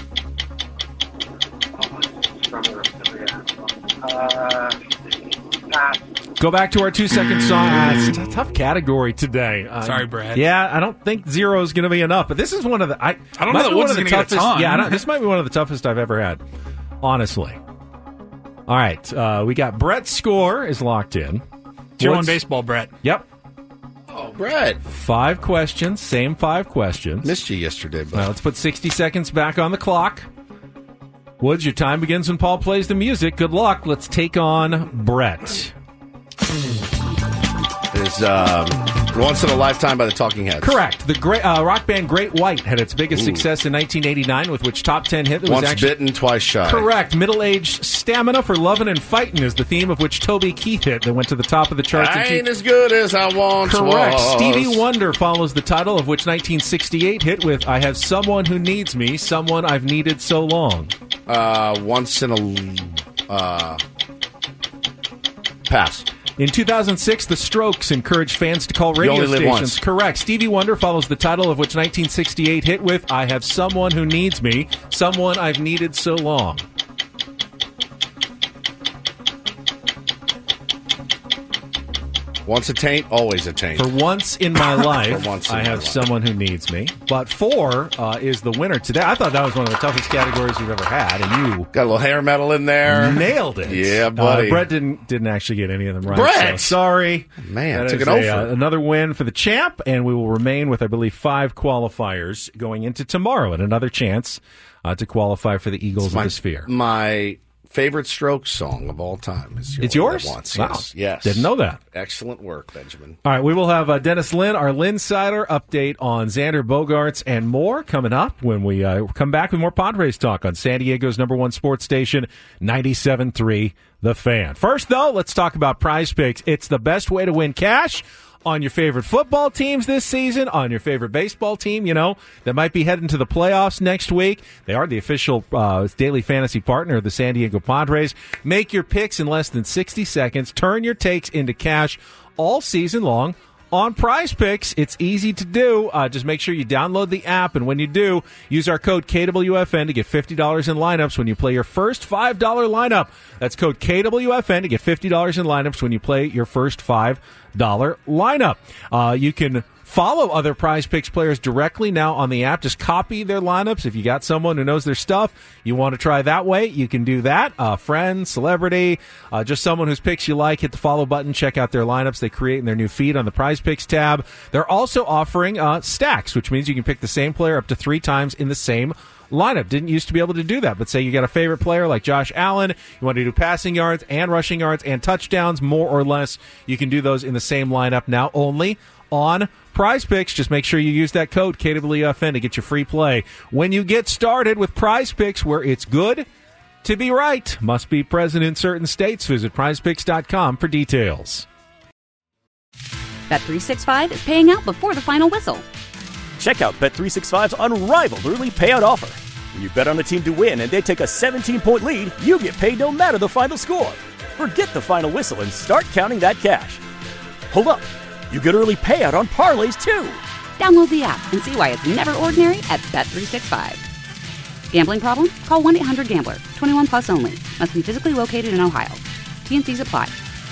Speaker 13: Uh, pass.
Speaker 9: Go back to our two-second song. Ah, it's a tough category today. Uh,
Speaker 8: Sorry, Brad.
Speaker 9: Yeah, I don't think zero is going to be enough. But this is one of the. I,
Speaker 8: I don't
Speaker 9: might
Speaker 8: know that
Speaker 9: be one
Speaker 8: Woods
Speaker 9: of
Speaker 8: is
Speaker 9: the
Speaker 8: gonna get a
Speaker 9: toughest.
Speaker 8: ton.
Speaker 9: Yeah, I don't, this might be one of the toughest I've ever had, honestly. All right, uh, we got Brett's score is locked in.
Speaker 8: Tier one
Speaker 9: Woods-
Speaker 8: baseball, Brett.
Speaker 9: Yep.
Speaker 7: Oh, Brett.
Speaker 9: Five questions, same five questions.
Speaker 7: Missed you yesterday, but
Speaker 9: All right, let's put sixty seconds back on the clock. Woods, your time begins when Paul plays the music. Good luck. Let's take on Brett.
Speaker 7: it is um, Once in a Lifetime by the Talking Heads.
Speaker 9: Correct. The great uh, rock band Great White had its biggest
Speaker 7: Ooh.
Speaker 9: success in nineteen eighty-nine, with which top ten hit that was
Speaker 7: Once
Speaker 9: actually
Speaker 7: bitten, twice shy.
Speaker 9: correct. Middle-aged stamina for lovin' and fighting is the theme of which Toby Keith hit that went to the top of the charts.
Speaker 7: I
Speaker 9: in
Speaker 7: ain't as good as I once
Speaker 9: Correct.
Speaker 7: was.
Speaker 9: Stevie Wonder follows the title of which nineteen sixty-eight hit with I Have Someone Who Needs Me, Someone I've Needed So Long.
Speaker 7: Uh, once in a... Uh, pass.
Speaker 9: In two thousand six, The Strokes encouraged fans to call radio
Speaker 7: You Only Live
Speaker 9: stations.
Speaker 7: Once.
Speaker 9: Correct. Stevie Wonder follows the title of which nineteen sixty-eight hit with I Have Someone Who Needs Me, Someone I've Needed So Long.
Speaker 7: Once a taint, always a taint.
Speaker 9: For once in my life,
Speaker 7: For once in
Speaker 9: I
Speaker 7: my
Speaker 9: have
Speaker 7: life.
Speaker 9: someone who needs me. But four uh, is the winner today. I thought that was one of the toughest categories we've ever had, and you
Speaker 7: got a little hair metal in there.
Speaker 9: Nailed it.
Speaker 7: Yeah, buddy.
Speaker 9: Uh, Brett didn't didn't actually get any of them right.
Speaker 7: Brett!
Speaker 9: So sorry.
Speaker 7: Man,
Speaker 9: That
Speaker 7: took
Speaker 9: is
Speaker 7: an
Speaker 9: a,
Speaker 7: over.
Speaker 9: uh, another win for the champ, and we will remain with, I believe, five qualifiers going into tomorrow, and another chance uh, to qualify for the Eagles
Speaker 7: my,
Speaker 9: of the Sphere.
Speaker 7: My favorite Strokes song of all time is
Speaker 9: It's
Speaker 7: Only
Speaker 9: yours?
Speaker 7: Live Once.
Speaker 9: Wow.
Speaker 7: Yes, yes.
Speaker 9: Didn't know that.
Speaker 7: Excellent work, Benjamin.
Speaker 9: All right, we will have uh, Dennis Lynn, our Linsider, update on Xander Bogaerts and more coming up when we uh, come back with more Padres talk on San Diego's number one sports station, ninety-seven point three The Fan. First, though, let's talk about Prize Picks. It's the best way to win cash on your favorite football teams this season, on your favorite baseball team, you know, that might be heading to the playoffs next week. They are the official uh, daily fantasy partner of the San Diego Padres. Make your picks in less than sixty seconds. Turn your takes into cash all season long on Prize Picks. It's easy to do. Uh, just make sure you download the app, and when you do, use our code K W F N to get fifty dollars in lineups when you play your first five dollar lineup. That's code K W F N to get fifty dollars in lineups when you play your first five dollar lineup. Uh, you can follow other Prize Picks players directly now on the app. Just copy their lineups. If you got someone who knows their stuff, you want to try that way, you can do that. A friend, celebrity, uh, just someone whose picks you like, hit the follow button, check out their lineups they create in their new feed on the Prize Picks tab. They're also offering uh, stacks, which means you can pick the same player up to three times in the same lineup. Didn't used to be able to do that, but say you got a favorite player like Josh Allen, you want to do passing yards and rushing yards and touchdowns, more or less, you can do those in the same lineup now, only on Prize Picks. Just make sure you use that code K W F N to get your free play when you get started with Prize Picks, where it's good to be right. Must be present in certain states. Visit prize picks dot com for details.
Speaker 1: Bet three sixty-five is paying out before the final whistle.
Speaker 2: Check out Bet three sixty-five's unrivaled early payout offer. When you bet on a team to win and they take a seventeen-point lead, you get paid no matter the final score. Forget the final whistle and start counting that cash. Hold up. You get early payout on parlays, too.
Speaker 1: Download the app and see why it's never ordinary at Bet three sixty-five. Gambling problem? Call one eight hundred gambler. twenty-one plus only. Must be physically located in Ohio. T and Cs apply.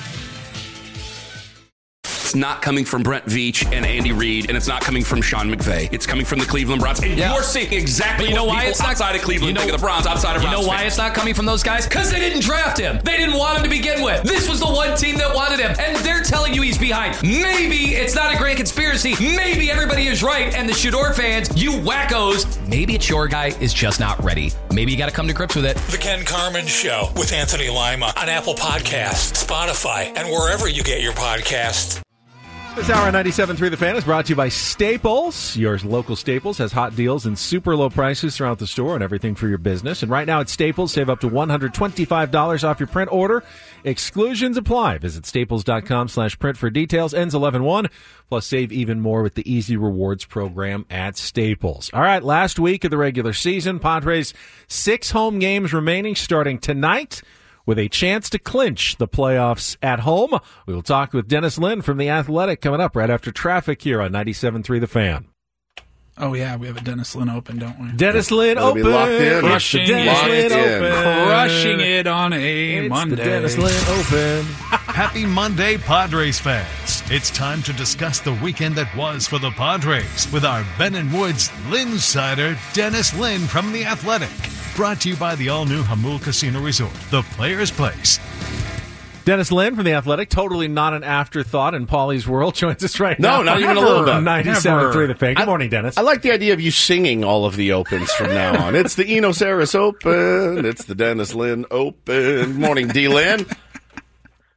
Speaker 3: It's not coming from Brent Veach and Andy Reid, and it's not coming from Sean McVay. It's coming from the Cleveland Browns. And
Speaker 4: Yeah.
Speaker 3: you're seeing exactly
Speaker 4: But you know
Speaker 3: what
Speaker 4: why
Speaker 3: people
Speaker 4: it's not
Speaker 3: outside of Cleveland
Speaker 4: you know,
Speaker 3: think of the Browns, outside of
Speaker 4: You
Speaker 3: Browns
Speaker 4: know why
Speaker 3: fans.
Speaker 4: it's not coming from those guys? Because they didn't draft him. They didn't want him to begin with. This was the one team that wanted him, and they're telling you he's behind. Maybe it's not a grand conspiracy. Maybe everybody is right, and the Shador fans, you wackos, maybe it's your guy is just not ready. Maybe you got to come to grips with it.
Speaker 5: The Ken Carmen Show with Anthony Lima on Apple Podcasts, Spotify, and wherever you get your podcasts.
Speaker 9: This hour on ninety-seven point three The Fan is brought to you by Staples. Your local Staples has hot deals and super low prices throughout the store on everything for your business. And right now at Staples, save up to one hundred twenty-five dollars off your print order. Exclusions apply. Visit staples.com slash print for details. Ends eleven one. Plus, save even more with the Easy Rewards program at Staples. All right, last week of the regular season, Padres six home games remaining starting tonight, with a chance to clinch the playoffs at home. We will talk with Dennis Lynn from The Athletic coming up right after traffic here on ninety-seven point three The Fan.
Speaker 8: Oh, yeah, we have a Dennis Lynn Open, don't we?
Speaker 9: Dennis Lynn
Speaker 7: It'll
Speaker 9: Open.
Speaker 7: be locked in.
Speaker 8: Crushing,
Speaker 9: It's the Dennis
Speaker 8: it,
Speaker 9: Lynn Open.
Speaker 8: crushing it on a
Speaker 9: It's
Speaker 8: Monday.
Speaker 9: the Dennis Lynn Open.
Speaker 6: Happy Monday, Padres fans. It's time to discuss the weekend that was for the Padres with our Ben and Woods Linsider, Dennis Lynn from The Athletic. Brought to you by the all-new Hamul Casino Resort, the Players' Place.
Speaker 9: Dennis Lynn from The Athletic, totally not an afterthought in Paulie's world, joins us right
Speaker 7: No,
Speaker 9: now.
Speaker 7: not even a little bit.
Speaker 9: ninety-seven point three The Fan. Good
Speaker 7: I-
Speaker 9: morning, Dennis.
Speaker 7: I like the idea of you singing all of the opens from now on. It's the Enos Harris Open. It's the Dennis Lynn Open. Morning, D. Lynn.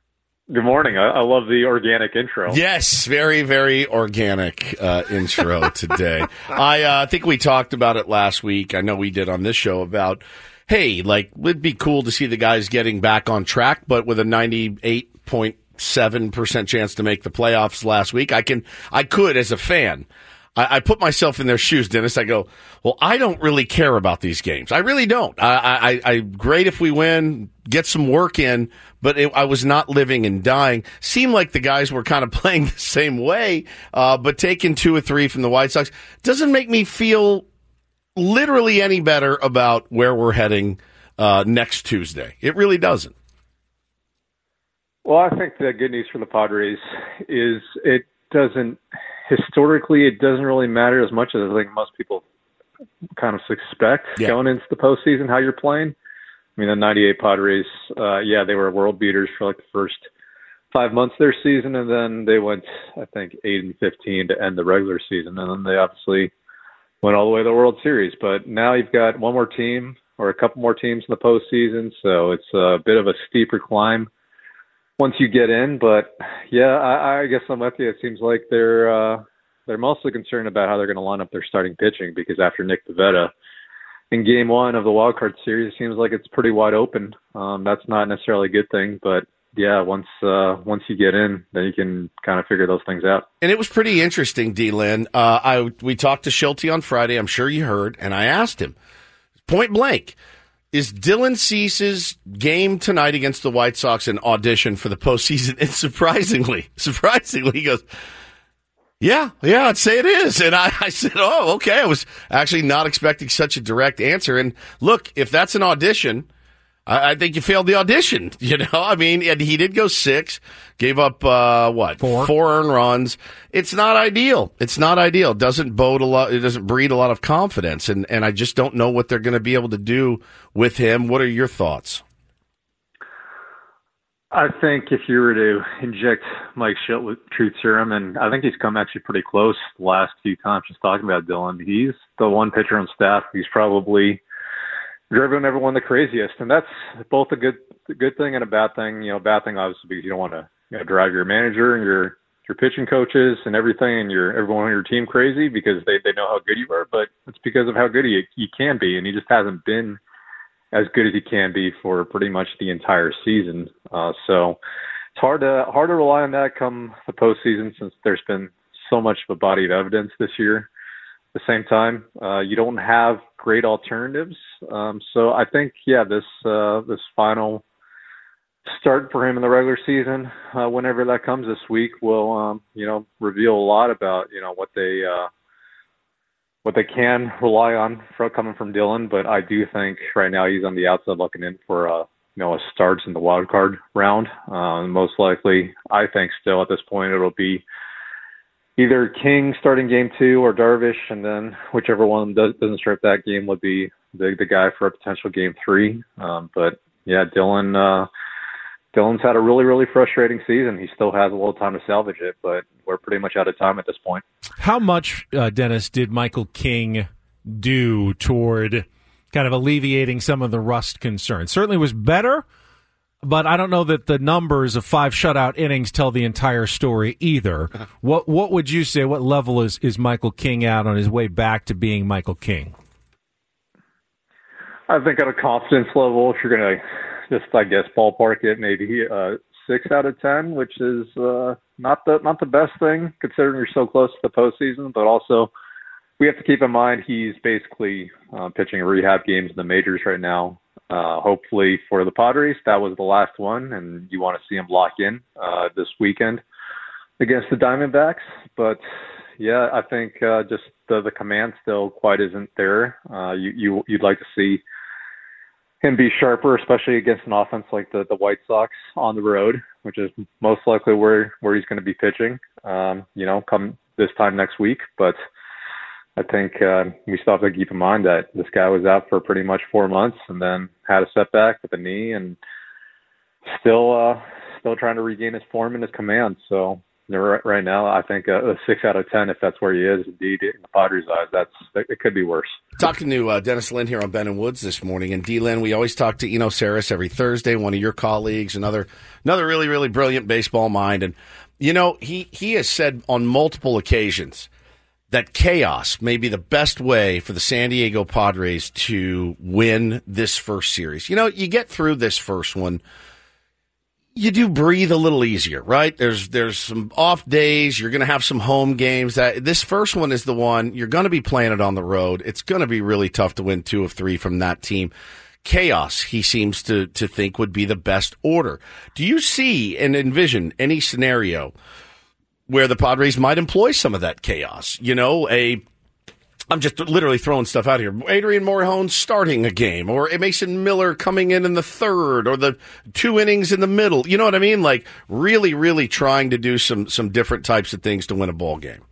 Speaker 14: Good morning. I, I love the organic intro.
Speaker 7: Yes, very, very organic uh, intro today. I uh, think we talked about it last week. I know we did on this show about, hey, like, it'd be cool to see the guys getting back on track, but with a ninety-eight point seven percent chance to make the playoffs last week, I can, I could, as a fan, I, I put myself in their shoes, Dennis. I go, well, I don't really care about these games. I really don't. I, I, I great if we win, get some work in, but it, I was not living and dying. Seemed like the guys were kind of playing the same way, uh, but taking two or three from the White Sox doesn't make me feel literally any better about where we're heading uh, next Tuesday. It really doesn't.
Speaker 14: Well, I think the good news for the Padres is it doesn't, historically, it doesn't really matter as much as I think most people kind of suspect yeah. going into the postseason, how you're playing. I mean, the ninety-eight Padres, uh, yeah, they were world beaters for like the first five months of their season, and then they went, I think, eight and fifteen to end the regular season, and then they obviously went all the way to the World Series. But now you've got one more team or a couple more teams in the postseason, so it's a bit of a steeper climb once you get in. But yeah, I, I guess I'm with you. It seems like they're uh, they're mostly concerned about how they're going to line up their starting pitching, because after Nick Pivetta in game one of the wild card series, it seems like it's pretty wide open. Um, that's not necessarily a good thing, but yeah, once uh, once you get in, then you can kind of figure those things out.
Speaker 7: And it was pretty interesting, D-Lynn. Uh, I we talked to Schulte on Friday. I'm sure you heard, and I asked him point blank, is Dylan Cease's game tonight against the White Sox an audition for the postseason? And surprisingly, surprisingly, he goes, Yeah, yeah, I'd say it is. And I, I said, oh, okay. I was actually not expecting such a direct answer. And look, if that's an audition, I, I think you failed the audition. You know, I mean, and he did go six, gave up, uh, what, four. four earned runs. It's not ideal. It's not ideal. It doesn't bode a lot. It doesn't breed a lot of confidence. And, and I just don't know what they're going to be able to do with him. What are your thoughts?
Speaker 14: I think if you were to inject Mike Schilt with truth serum, and I think he's come actually pretty close the last few times just talking about Dylan, he's the one pitcher on staff who's probably driven everyone the craziest. And that's both a good a good thing and a bad thing. You know, bad thing obviously because you don't want to you know, drive your manager and your your pitching coaches and everything and your everyone on your team crazy because they, they know how good you are, but it's because of how good he, he can be, and he just hasn't been as good as he can be for pretty much the entire season. Uh, so it's hard to hard to rely on that come the postseason, since there's been so much of a body of evidence this year. At the same time, uh, you don't have great alternatives. Um, so I think, yeah, this uh, this final start for him in the regular season, uh, whenever that comes this week, will um, you know reveal a lot about you know what they. Uh, what they can rely on for coming from Dylan, but I do think right now he's on the outside looking in for uh, you know a start in the wild card round. Uh, most likely, I think still at this point it'll be either King starting game two or Darvish, and then whichever one does, doesn't start that game would be the the guy for a potential game three. Um, but yeah, Dylan. Uh, Dylan's had a really, really frustrating season. He still has a little time to salvage it, but we're pretty much out of time at this point.
Speaker 9: How much, uh, Dennis, did Michael King do toward kind of alleviating some of the rust concerns? Certainly was better, but I don't know that the numbers of five shutout innings tell the entire story either. What what would you say, what level is, is Michael King at on his way back to being Michael King?
Speaker 14: I think at a confidence level, if you're going to just, I guess, ballpark it, maybe uh, six out of ten, which is uh, not the not the best thing considering you're so close to the postseason. But also, we have to keep in mind he's basically uh, pitching rehab games in the majors right now. Uh, hopefully for the Padres, that was the last one, and you want to see him lock in uh, this weekend against the Diamondbacks. But yeah, I think uh, just the, the command still quite isn't there. Uh, you, you you'd like to see him be sharper, especially against an offense like the, the White Sox on the road, which is most likely where, where he's going to be pitching, um, you know, come this time next week. But I think uh, we still have to keep in mind that this guy was out for pretty much four months and then had a setback with a knee and still uh, still trying to regain his form and his command. So right right now, I think a, a six out of ten, if that's where he is, indeed, in the Padres' eyes, that's it could be worse.
Speaker 7: Talking to uh, Dennis Lin here on Ben and Woods this morning. And D. Lin, we always talk to Eno Saris every Thursday, one of your colleagues, another another really, really brilliant baseball mind. And, you know, he, he has said on multiple occasions that chaos may be the best way for the San Diego Padres to win this first series. You know, you get through this first one, you do breathe a little easier, right? There's there's some off days. You're going to have some home games. That this first one is the one you're going to be playing it on the road. It's going to be really tough to win two of three from that team. Chaos, he seems to to think, would be the best order. Do you see and envision any scenario where the Padres might employ some of that chaos? You know, a I'm just literally throwing stuff out here. Adrian Morejon starting a game, or Mason Miller coming in in the third, or the two innings in the middle. You know what I mean? Like really, really trying to do some some different types of things to win a ball game.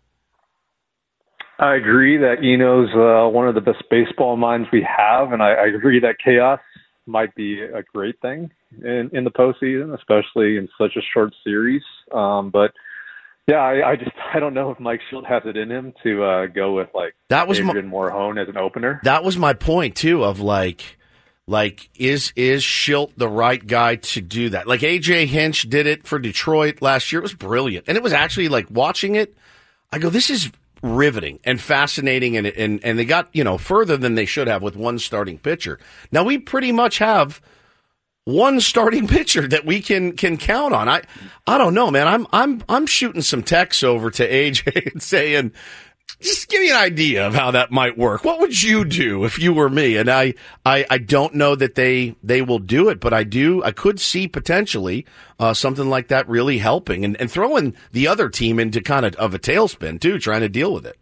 Speaker 14: I agree that Eno's uh, one of the best baseball minds we have, and I, I agree that chaos might be a great thing in, in the postseason, especially in such a short series. Um, but Yeah, I, I just I don't know if Mike Shildt has it in him to uh, go with like
Speaker 7: that was
Speaker 14: Adrian
Speaker 7: my,
Speaker 14: Morejon as an opener.
Speaker 7: That was my point too. Of like, like is is Shildt the right guy to do that? Like A J Hinch did it for Detroit last year. It was brilliant, and it was actually like watching it. I go, this is riveting and fascinating, and and and they got you know further than they should have with one starting pitcher. Now we pretty much have one starting pitcher that we can can count on. I I don't know, man. I'm I'm I'm shooting some texts over to A J and saying, just give me an idea of how that might work. What would you do if you were me? And I I, I don't know that they they will do it, but I do I could see potentially uh, something like that really helping and, and throwing the other team into kind of, of a tailspin too, trying to deal with it.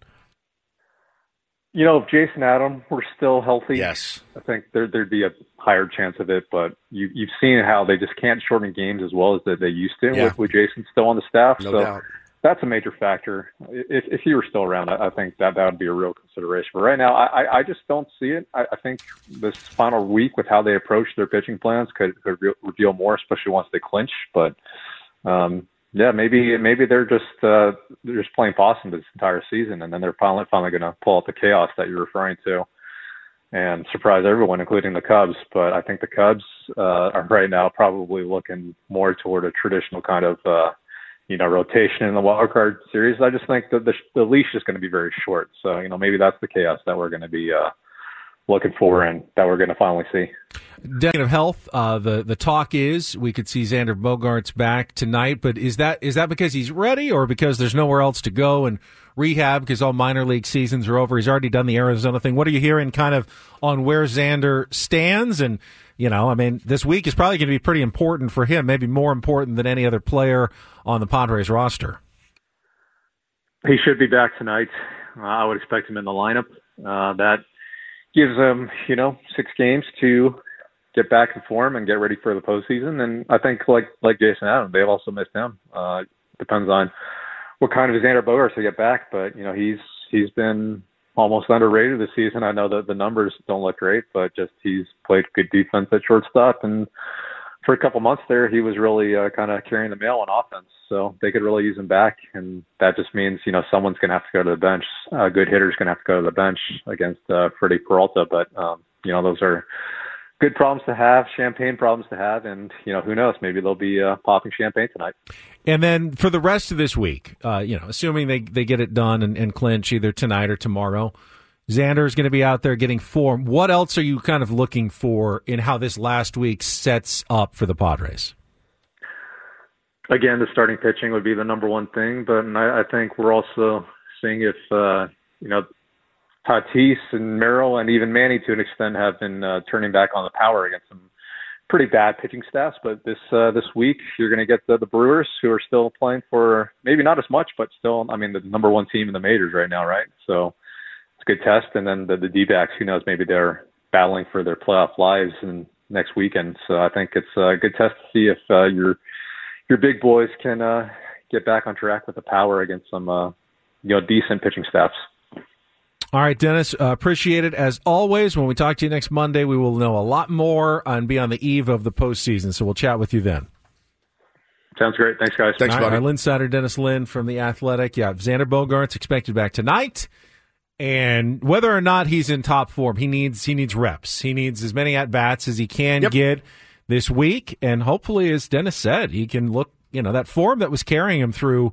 Speaker 14: You know, if Jason Adam were still healthy,
Speaker 7: yes,
Speaker 14: I think there, there'd be a higher chance of it. But you, you've seen how they just can't shorten games as well as they, they used to
Speaker 7: yeah.
Speaker 14: with, with Jason still on the staff.
Speaker 7: No
Speaker 14: so
Speaker 7: doubt.
Speaker 14: That's a major factor. If, if he were still around, I, I think that that would be a real consideration. But right now, I, I just don't see it. I, I think this final week with how they approach their pitching plans could, could re- reveal more, especially once they clinch. But um, yeah, maybe maybe they're just uh, they're just playing possum this entire season, and then they're finally finally going to pull out the chaos that you're referring to and surprise everyone, including the Cubs. But I think the Cubs uh, are right now probably looking more toward a traditional kind of uh, you know rotation in the wild card series. I just think that the, the leash is going to be very short. So you know maybe that's the chaos that we're going to be uh, looking for and that we're going to finally see.
Speaker 9: Decade of health. Uh, the the talk is we could see Xander Bogaerts back tonight, but is that is that because he's ready or because there's nowhere else to go and rehab because all minor league seasons are over? He's already done the Arizona thing. What are you hearing kind of on where Xander stands? And you know, I mean, this week is probably going to be pretty important for him, maybe more important than any other player on the Padres roster.
Speaker 14: He should be back tonight. Uh, I would expect him in the lineup. Uh, that gives him, you know, six games to get back in form and get ready for the postseason. And I think like like Jason Adam, they've also missed him. Uh, depends on what kind of Xander Bogaerts to get back, but you know he's he's been almost underrated this season. I know that the numbers don't look great, but just he's played good defense at shortstop, and for a couple months there, he was really uh, kind of carrying the mail on offense. So they could really use him back, and that just means you know someone's going to have to go to the bench. A good hitter's going to have to go to the bench against uh, Freddie Peralta, but um, you know those are good problems to have, champagne problems to have, and you know who knows? Maybe they'll be uh, popping champagne tonight.
Speaker 9: And then for the rest of this week, uh, you know, assuming they they get it done and, and clinch either tonight or tomorrow, Xander is going to be out there getting form. What else are you kind of looking for in how this last week sets up for the Padres?
Speaker 14: Again, the starting pitching would be the number one thing, but I, I think we're also seeing if uh, you know. Tatis and Merrill and even Manny to an extent have been uh, turning back on the power against some pretty bad pitching staffs. But this uh, this week you're going to get the, the Brewers, who are still playing for maybe not as much, but still, I mean, the number one team in the majors right now, right? So it's a good test. And then the, the D-backs, who knows, maybe they're battling for their playoff lives in next weekend. So I think it's a good test to see if uh, your your big boys can uh, get back on track with the power against some uh, you know decent pitching staffs.
Speaker 9: All right, Dennis, uh, appreciate it. As always, when we talk to you next Monday, we will know a lot more and be on the eve of the postseason, so we'll chat with you then.
Speaker 14: Sounds great. Thanks, guys.
Speaker 7: Thanks,
Speaker 9: All
Speaker 7: buddy.
Speaker 9: right, our Lynn Sider, Dennis Lynn from The Athletic. Yeah, Xander Bogaerts expected back tonight. And whether or not he's in top form, he needs he needs reps. He needs as many at-bats as he can
Speaker 7: Yep.
Speaker 9: get this week. And hopefully, as Dennis said, he can look, you know, that form that was carrying him through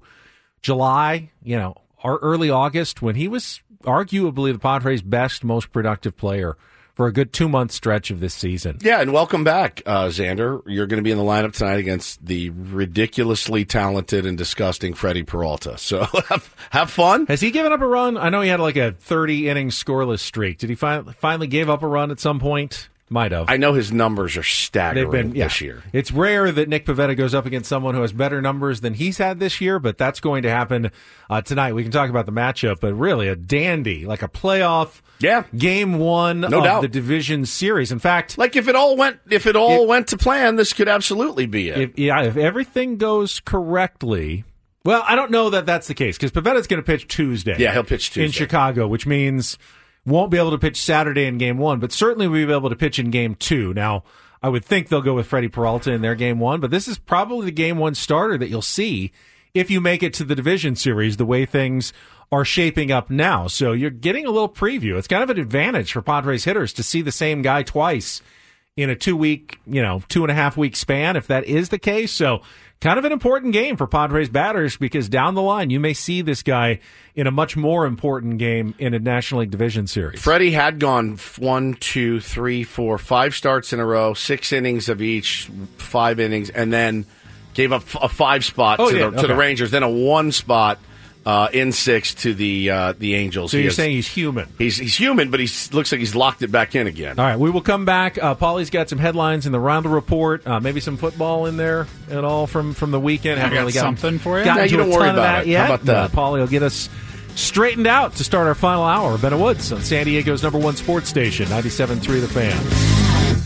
Speaker 9: July, you know, or early August, when he was arguably the Padres' best, most productive player for a good two-month stretch of this season.
Speaker 7: Yeah, and welcome back, uh, Xander. You're going to be in the lineup tonight against the ridiculously talented and disgusting Freddie Peralta. So have, have fun.
Speaker 9: Has he given up a run? I know he had like a thirty-inning scoreless streak. Did he fi- finally give up a run at some point? Might have.
Speaker 7: I know his numbers are staggering
Speaker 9: They've been, yeah.
Speaker 7: this year.
Speaker 9: It's rare that Nick Pivetta goes up against someone who has better numbers than he's had this year, but that's going to happen uh, tonight. We can talk about the matchup, but really a dandy, like a playoff
Speaker 7: yeah.
Speaker 9: game one
Speaker 7: no
Speaker 9: of
Speaker 7: doubt.
Speaker 9: the division series. In fact,
Speaker 7: like if it all went if it all it, went to plan, this could absolutely be it.
Speaker 9: If, yeah, if everything goes correctly. Well, I don't know that that's the case because Pivetta's going to pitch Tuesday.
Speaker 7: Yeah, he'll pitch Tuesday
Speaker 9: in Chicago, which means won't be able to pitch Saturday in game one, but certainly we'll be able to pitch in game two. Now, I would think they'll go with Freddie Peralta in their game one, but this is probably the game one starter that you'll see if you make it to the division series the way things are shaping up now. So you're getting a little preview. It's kind of an advantage for Padres hitters to see the same guy twice in a two-week, you know, two and a half week span, if that is the case. So kind of an important game for Padres batters because down the line you may see this guy in a much more important game in a National League Division Series.
Speaker 7: Freddie had gone one, two, three, four, five starts in a row, six innings of each, five innings, and then gave up a five spot
Speaker 9: oh,
Speaker 7: to,
Speaker 9: yeah.
Speaker 7: the, to
Speaker 9: okay.
Speaker 7: the Rangers, then a one spot uh, in six to the uh, the Angels.
Speaker 9: So
Speaker 7: he
Speaker 9: you're
Speaker 7: has,
Speaker 9: saying he's human?
Speaker 7: He's he's human, but he looks like he's locked it back in again.
Speaker 9: All right, we will come back. Uh, Paulie's got some headlines in the Roundel Report, uh, maybe some football in there at all from, from the weekend.
Speaker 8: I
Speaker 9: Haven't
Speaker 8: got
Speaker 9: really gotten,
Speaker 8: something for you.
Speaker 9: gotten
Speaker 7: No, you
Speaker 9: to
Speaker 7: don't
Speaker 9: a
Speaker 7: worry
Speaker 9: ton of
Speaker 7: about
Speaker 9: that
Speaker 7: it.
Speaker 9: yet.
Speaker 7: How about that?
Speaker 9: But Paulie will get us straightened out to start our final hour. Ben Woods on San Diego's number one sports station, ninety-seven point three The Fan.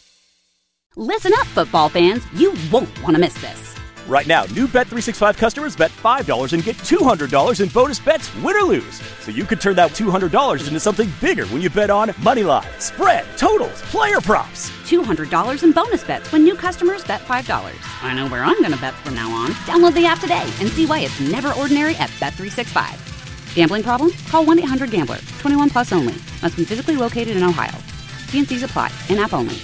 Speaker 1: Listen up, football fans. You won't want to miss this.
Speaker 2: Right now, new Bet three sixty-five customers bet five dollars and get two hundred dollars in bonus bets, win or lose. So you could turn that two hundred dollars into something bigger when you bet on moneyline, spread, totals, player props.
Speaker 1: two hundred dollars in bonus bets when new customers bet five dollars. I know where I'm going to bet from now on. Download the app today and see why it's never ordinary at Bet three sixty-five. Gambling problem? Call one eight hundred gambler. twenty-one plus only. Must be physically located in Ohio. T and C's apply. In-app only.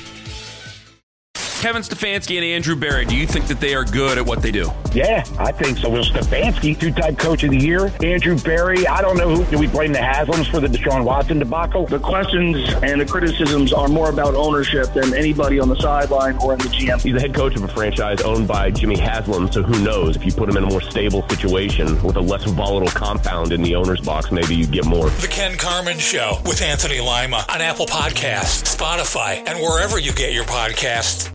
Speaker 3: Kevin Stefanski and Andrew Barry, do you think that they are good at what they do?
Speaker 10: Yeah, I think so. Will Stefanski, two-time coach of the year. Andrew Barry, I don't know who. Do we blame the Haslams for the Deshaun Watson debacle?
Speaker 11: The questions and the criticisms are more about ownership than anybody on the sideline or in the G M.
Speaker 12: He's the head coach of a franchise owned by Jimmy Haslam, so who knows? If you put him in a more stable situation with a less volatile compound in the owner's box, maybe you get more.
Speaker 5: The Ken Carman Show with Anthony Lima on Apple Podcasts, Spotify, and wherever you get your podcasts.